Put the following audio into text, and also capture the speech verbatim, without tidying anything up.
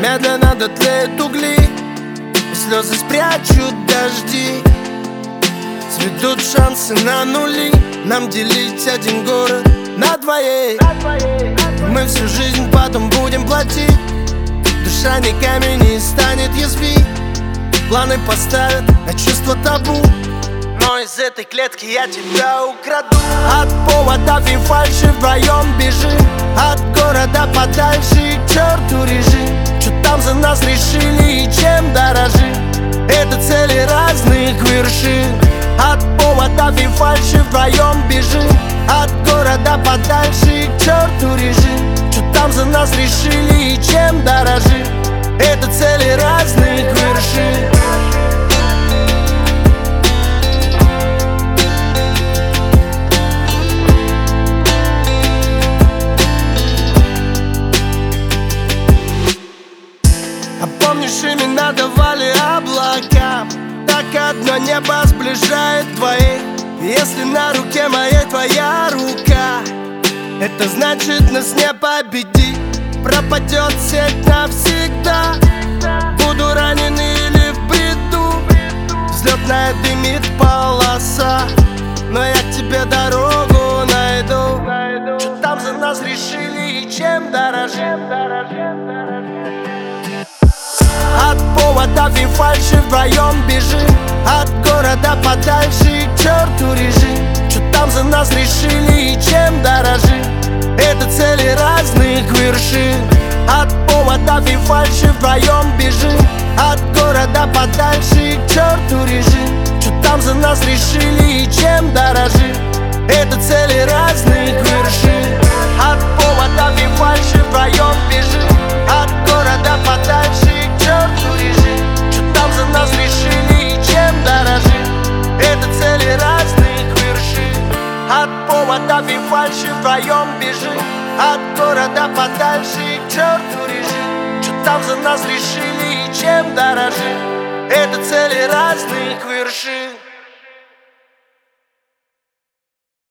Медленно дотлеют угли, и слезы спрячут дожди. Сведут шансы на нули, нам делить один город на двоих. Мы всю жизнь потом будем платить. Душа не камень не станет язвить. Планы поставят на чувство табу, но из этой клетки я тебя украду. От поводов и фальши вдвоем бежим, от города подальше, к черту режим. Чё там за нас решили и чем дорожим? Это цели разных вершин. От поводов и фальши вдвоем бежим, от города подальше, к черту режим. Чё там за нас решили и чем дорожим? Это цели разных вершин. А помнишь, имена давали облакам? Так одно небо сближает двоих. Если на руке моей твоя рука, это значит нас не победить. Пропадет сеть навсегда. Буду ранен или в бреду, взлетная дымит полоса, но я к тебе дорогу найду. Что там за нас решили и чем дорожим? От поводов и фальши вдвоем бежим, от города подальше, к черту режим. Что там за нас решили и чем дорожим? Это цели разных вершин. От поводов и фальши вдвоем бежим, от города подальше, к черту режим. Что там за нас решили и чем дорожим? Это цели разных вершин. От поводов и фальши вдвоем бежим, от города подальше, к черту режим. Что там за нас решили и чем дорожим? Это цели разных вершин. От поводов и фальши вдвоем бежим, от города подальше, к черту режим. Что там за нас решили и чем дорожим? Это цели разных вершин.